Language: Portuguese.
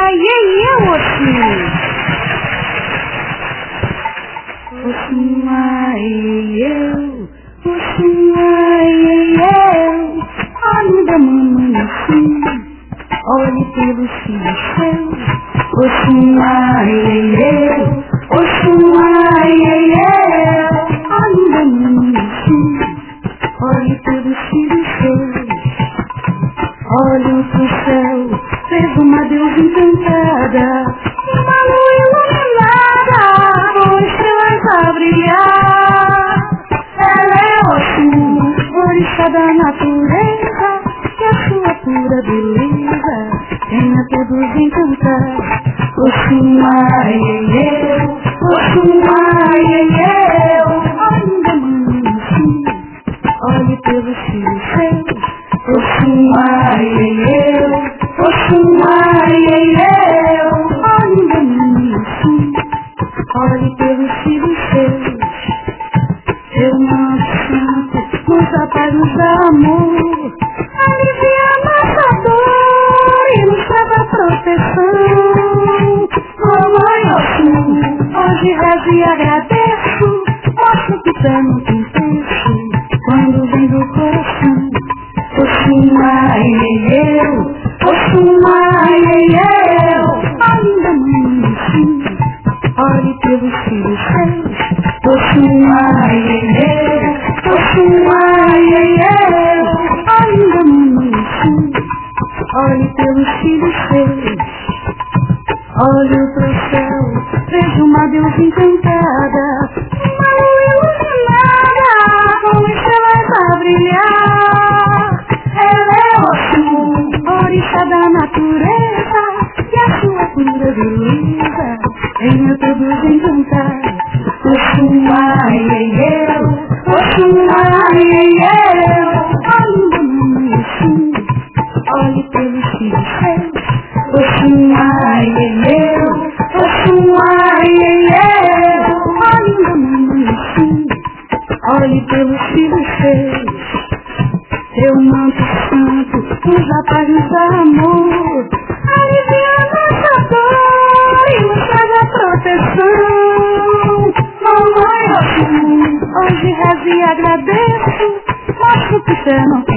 Ainda mamãe assim, olhe pelo filho seu. Ainda mamãe assim, olhe pelo filho seu. Olhe pro céu, fez uma deusa encantada, uma lua iluminada, com estrelas a brilhar. Ela é Oxum, orixá da natureza, que a sua pura beleza venha todos encantar. Oxum, ainda mamãe assim, olhe pelos filhos seus. Ainda mamãe assim, olhe pelos filhos seus. Eu manto santo nos atalhos da amor, alivia nossa dor e nos traz proteção. Mamãe Oxum, hoje rezo e agradeço, mostro que fé não tem preço quando vem do coração. Ainda mamãe assim, olhe pelos filhos seus. Ainda mamãe assim, olhe pelos filhos seus. Olho pro céu, vejo uma deusa encantada, uma lua iluminada, com estrelas a brilhar. Ela é Oxum, orixá da natureza, e a sua pura beleza venha todos encantar. Ainda mamãe assim, olhe pelos filhos seus. Ainda mamãe assim, olhe pelos filhos seus. Teu manto santo nos atalhos da amor, alivia nossa dor e nos traz a proteção. Mamãe Oxum, hoje rezo e agradeço, mostro que você não